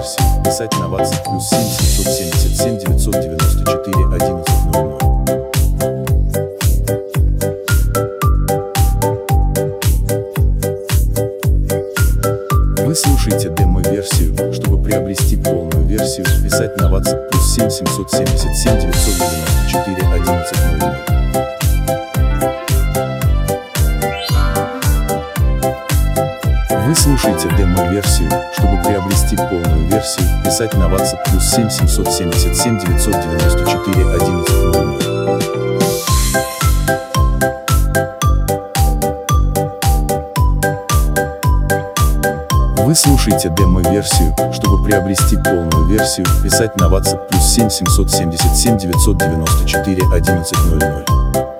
демо-версию, писать на WhatsApp +7 777 994 1100. Вы слушаете демо-версию. Чтобы приобрести полную версию, писать на WhatsApp +7 777 994 1100. Вы слушаете демо-версию. Чтобы приобрести полную версию, писать на WhatsApp +7 777 994 1100. Вы слушаете демо-версию. Чтобы приобрести полную версию, писать на WhatsApp +7 777 994 1100.